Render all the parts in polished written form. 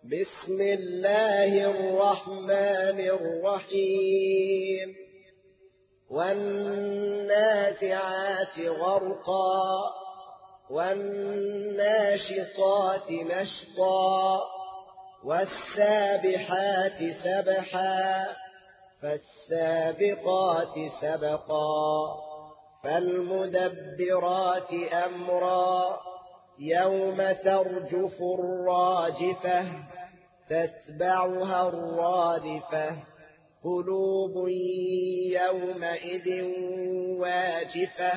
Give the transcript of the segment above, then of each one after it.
بسم الله الرحمن الرحيم والنازعات غرقا والناشطات نشطا والسابحات سبحا فالسابقات سبقا فالمدبرات أمرا يوم ترجف الراجفة تتبعها الرادفة قلوب يومئذ واجفة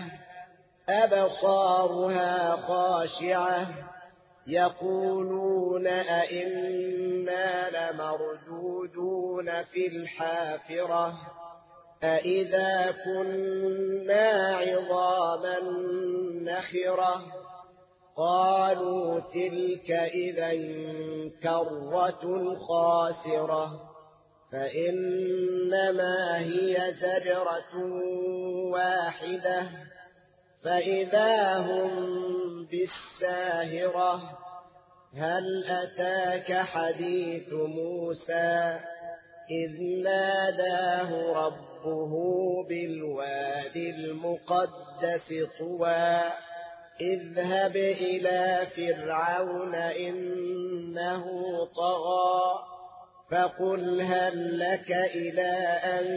أبصارها خاشعة يقولون أئنا لمردودون في الحافرة أئذا كنا عظاما نخرة قالوا تلك إذا كرة خاسرة فإنما هي زجرة واحدة فإذا هم بالساهرة هل أتاك حديث موسى إذ ناداه ربه بالوادي المقدس طوى اذهب إلى فرعون إنه طغى فقل هل لك إلى أن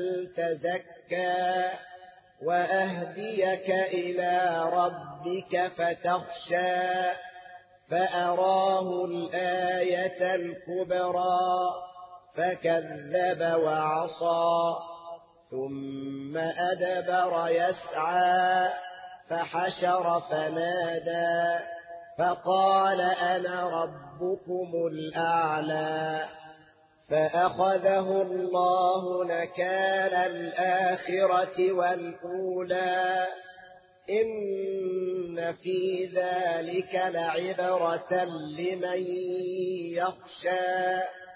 تزكى وأهديك إلى ربك فتخشى فأراه الآية الكبرى فكذب وعصى ثم أدبر يسعى فحشر فنادى فقال أنا ربكم الأعلى فأخذه الله نكال الآخرة والأولى إن في ذلك لعبرة لمن يخشى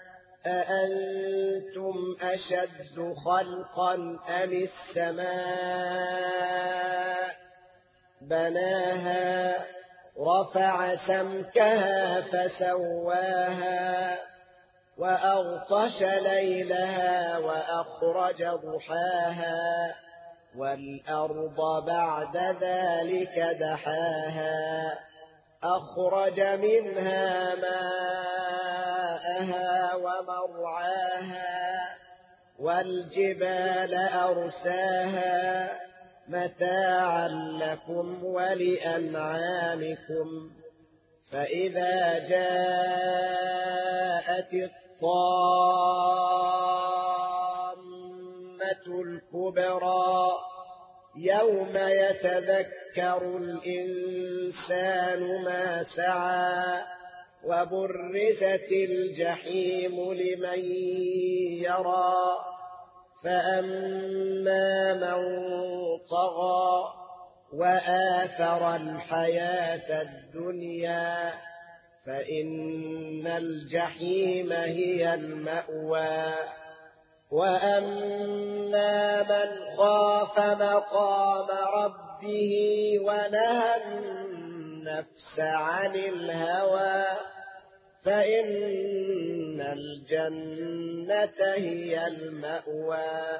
أأنتم أشد خلقا أم السماء بناها رفع سمكها فسواها وأغطش ليلها وأخرج ضحاها والأرض بعد ذلك دحاها أخرج منها ماءها ومرعاها والجبال أرساها متاعا لكم ولأنعامكم فإذا جاءت الطامة الكبرى يوم يتذكر الإنسان ما سعى وبرزت الجحيم لمن يرى فأما من طغى وآثر الحياة الدنيا فإن الجحيم هي المأوى وأما من خاف مقام ربه ونهى النفس عن الهوى فإن الجنة هي المأوى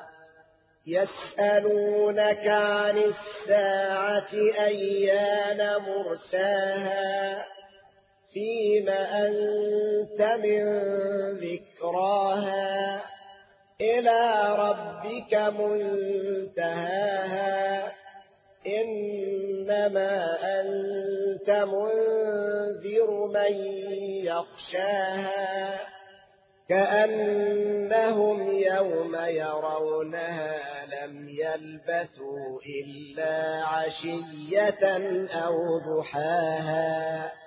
يسألونك عن الساعة أيان مرساها فيم أنت من ذكراها إلى ربك منتهاها إنما أنت منذر من يخشاها كأنهم يوم يرونها لم يلبثوا إلا عشية أو ضحاها